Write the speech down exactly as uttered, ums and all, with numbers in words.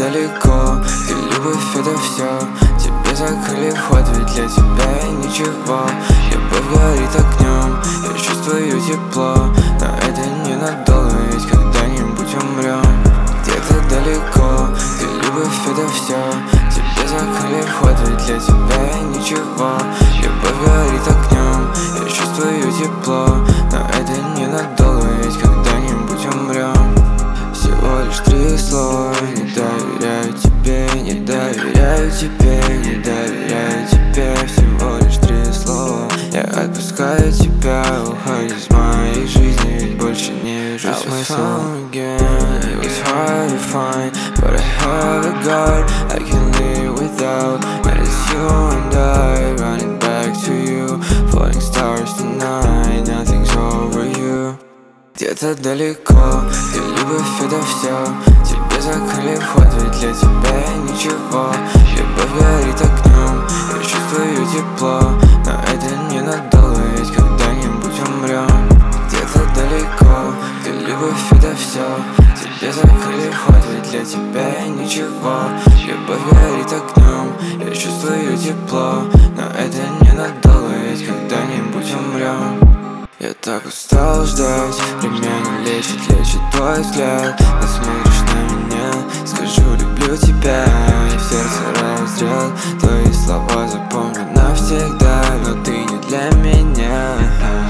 далеко, ты любовь это все. Тебе закрыли вход, ведь для тебя я ничего. Любовь горит огнем, я чувствую тепло, но это ненадолго, ведь когда-нибудь умрем. Где-то далеко, ты любовь это все. Тебе закрыли вход, ведь для тебя я ничего. Любовь горит огнем, я чувствую тепло, но это ненадолго, ведь когда-нибудь умрем. Всего лишь три слова: не доверяю тебе, не доверяю тебе, не доверяю тебе. Всего лишь три слова: я отпускаю тебя, уходи из моей жизни, ведь больше не вижу смысла. It was hard to find, but I have a God I can live without. And it's you and I, running back to you, falling stars tonight, nothing's over you. Где-то далеко, ты любовь это все. Тебе закрыли вход, ведь для тебя я ничего. Любовь горит огнем, я чувствую тепло, но это ненадолго, ведь когда-нибудь умрем. Где-то далеко, ты любовь это все. Тебе закрыли вход, ведь для тебя я ничего. Любовь горит огнем, я чувствую тепло, но это ненадолго, ведь когда-нибудь умрем. Я так устал ждать, время не лечит, лечит твой взгляд. Ты смотришь на меня, скажу люблю тебя, и в сердце разряд. Твои слова запомню навсегда, но ты не для меня.